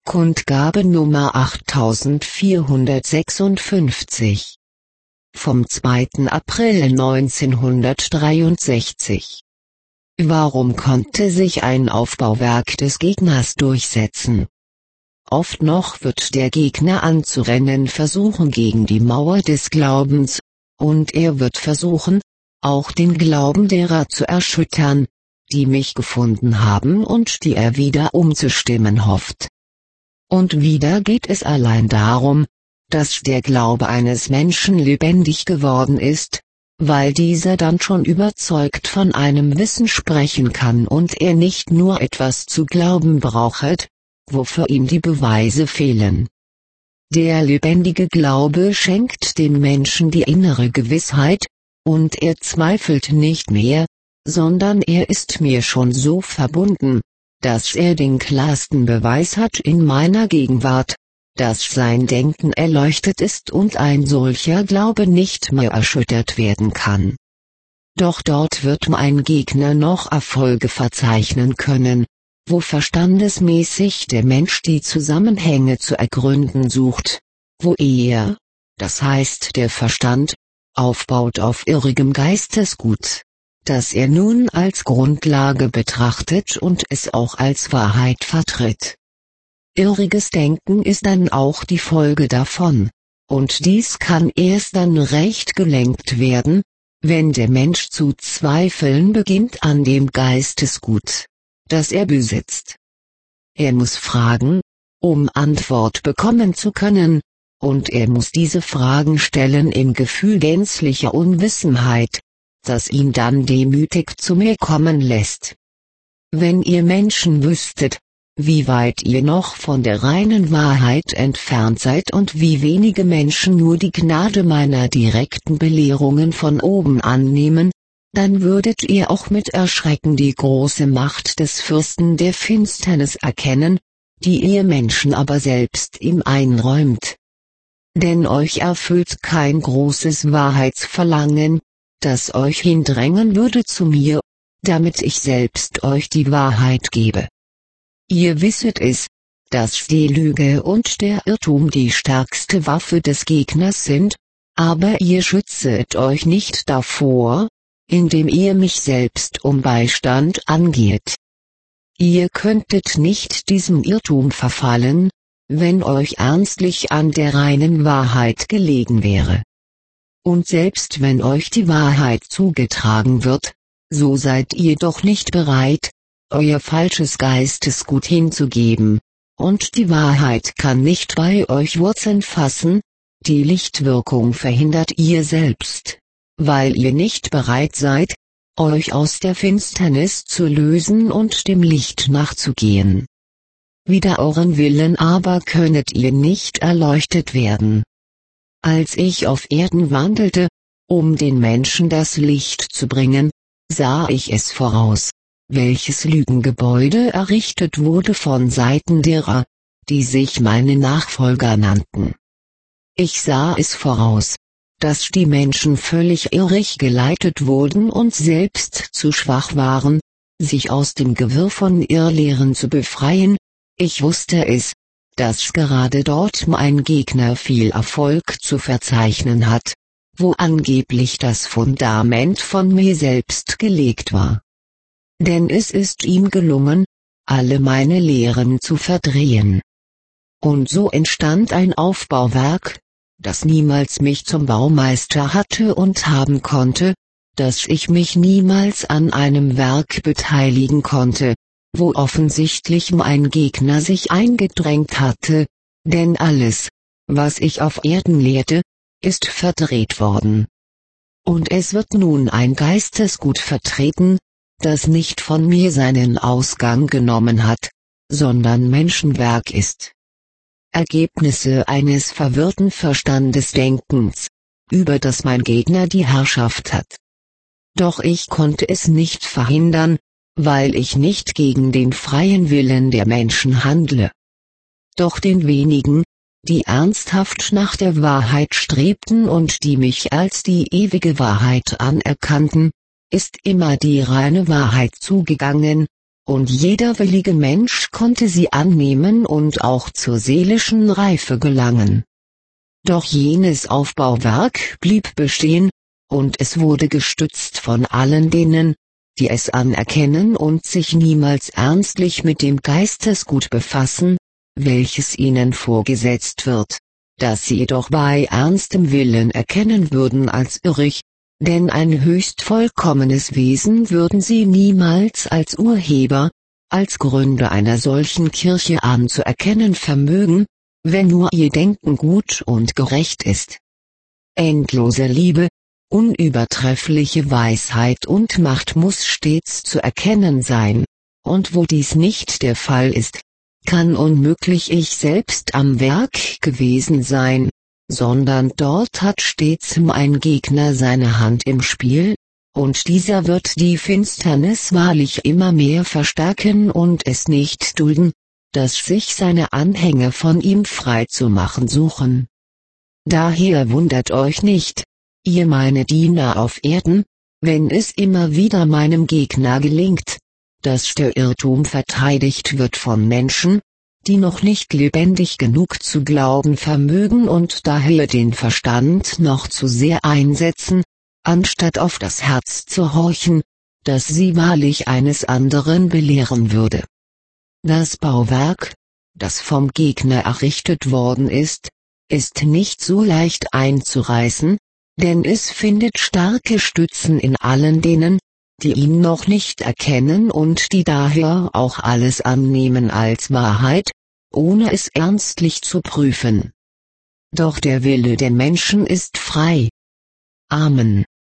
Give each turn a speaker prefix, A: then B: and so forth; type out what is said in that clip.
A: Kundgabe Nummer 8456 vom 2. April 1963. Warum konnte sich ein Aufbauwerk des Gegners durchsetzen? Oft noch wird der Gegner anzurennen versuchen gegen die Mauer des Glaubens, und er wird versuchen, auch den Glauben derer zu erschüttern, die mich gefunden haben und die er wieder umzustimmen hofft. Und wieder geht es allein darum, dass der Glaube eines Menschen lebendig geworden ist, weil dieser dann schon überzeugt von einem Wissen sprechen kann und er nicht nur etwas zu glauben braucht, wofür ihm die Beweise fehlen. Der lebendige Glaube schenkt dem Menschen die innere Gewissheit, und er zweifelt nicht mehr, sondern er ist mir schon so verbunden, dass er den klarsten Beweis hat in meiner Gegenwart, dass sein Denken erleuchtet ist und ein solcher Glaube nicht mehr erschüttert werden kann. Doch dort wird mein Gegner noch Erfolge verzeichnen können, wo verstandesmäßig der Mensch die Zusammenhänge zu ergründen sucht, wo er, das heißt der Verstand, aufbaut auf irrigem Geistesgut, das er nun als Grundlage betrachtet und es auch als Wahrheit vertritt. Irriges Denken ist dann auch die Folge davon, und dies kann erst dann recht gelenkt werden, wenn der Mensch zu zweifeln beginnt an dem Geistesgut, das er besitzt. Er muss fragen, um Antwort bekommen zu können, und er muss diese Fragen stellen im Gefühl gänzlicher Unwissenheit, das ihn dann demütig zu mir kommen lässt. Wenn ihr Menschen wüsstet, wie weit ihr noch von der reinen Wahrheit entfernt seid und wie wenige Menschen nur die Gnade meiner direkten Belehrungen von oben annehmen, dann würdet ihr auch mit Erschrecken die große Macht des Fürsten der Finsternis erkennen, die ihr Menschen aber selbst ihm einräumt. Denn euch erfüllt kein großes Wahrheitsverlangen, das euch hindrängen würde zu mir, damit ich selbst euch die Wahrheit gebe. Ihr wisset es, dass die Lüge und der Irrtum die stärkste Waffe des Gegners sind, aber ihr schützet euch nicht davor, indem ihr mich selbst um Beistand angeht. Ihr könntet nicht diesem Irrtum verfallen, wenn euch ernstlich an der reinen Wahrheit gelegen wäre. Und selbst wenn euch die Wahrheit zugetragen wird, so seid ihr doch nicht bereit, euer falsches Geistesgut hinzugeben, und die Wahrheit kann nicht bei euch Wurzeln fassen, die Lichtwirkung verhindert ihr selbst, weil ihr nicht bereit seid, euch aus der Finsternis zu lösen und dem Licht nachzugehen. Wider euren Willen aber könnet ihr nicht erleuchtet werden. Als ich auf Erden wandelte, um den Menschen das Licht zu bringen, sah ich es voraus, welches Lügengebäude errichtet wurde von Seiten derer, die sich meine Nachfolger nannten. Ich sah es voraus, dass die Menschen völlig irrig geleitet wurden und selbst zu schwach waren, sich aus dem Gewirr von Irrlehren zu befreien. Ich wusste es, dass gerade dort mein Gegner viel Erfolg zu verzeichnen hat, wo angeblich das Fundament von mir selbst gelegt war. Denn es ist ihm gelungen, alle meine Lehren zu verdrehen. Und so entstand ein Aufbauwerk, das niemals mich zum Baumeister hatte und haben konnte, dass ich mich niemals an einem Werk beteiligen konnte, wo offensichtlich mein Gegner sich eingedrängt hatte, denn alles, was ich auf Erden lehrte, ist verdreht worden. Und es wird nun ein Geistesgut vertreten, das nicht von mir seinen Ausgang genommen hat, sondern Menschenwerk ist. Ergebnisse eines verwirrten Verstandesdenkens, über das mein Gegner die Herrschaft hat. Doch ich konnte es nicht verhindern, weil ich nicht gegen den freien Willen der Menschen handle. Doch den wenigen, die ernsthaft nach der Wahrheit strebten und die mich als die ewige Wahrheit anerkannten, ist immer die reine Wahrheit zugegangen, und jeder willige Mensch konnte sie annehmen und auch zur seelischen Reife gelangen. Doch jenes Aufbauwerk blieb bestehen, und es wurde gestützt von allen denen, die es anerkennen und sich niemals ernstlich mit dem Geistesgut befassen, welches ihnen vorgesetzt wird, das sie jedoch bei ernstem Willen erkennen würden als irrig, denn ein höchst vollkommenes Wesen würden sie niemals als Urheber, als Gründer einer solchen Kirche anzuerkennen vermögen, wenn nur ihr Denken gut und gerecht ist. Endlose Liebe, unübertreffliche Weisheit und Macht muss stets zu erkennen sein, und wo dies nicht der Fall ist, kann unmöglich ich selbst am Werk gewesen sein, sondern dort hat stets mein Gegner seine Hand im Spiel, und dieser wird die Finsternis wahrlich immer mehr verstärken und es nicht dulden, dass sich seine Anhänger von ihm frei zu machen suchen. Daher wundert euch nicht, ihr meine Diener auf Erden, wenn es immer wieder meinem Gegner gelingt, dass der Irrtum verteidigt wird von Menschen, die noch nicht lebendig genug zu glauben vermögen und daher den Verstand noch zu sehr einsetzen, anstatt auf das Herz zu horchen, das sie wahrlich eines anderen belehren würde. Das Bauwerk, das vom Gegner errichtet worden ist nicht so leicht einzureißen, denn es findet starke Stützen in allen denen, die ihn noch nicht erkennen und die daher auch alles annehmen als Wahrheit, ohne es ernstlich zu prüfen. Doch der Wille der Menschen ist frei. Amen.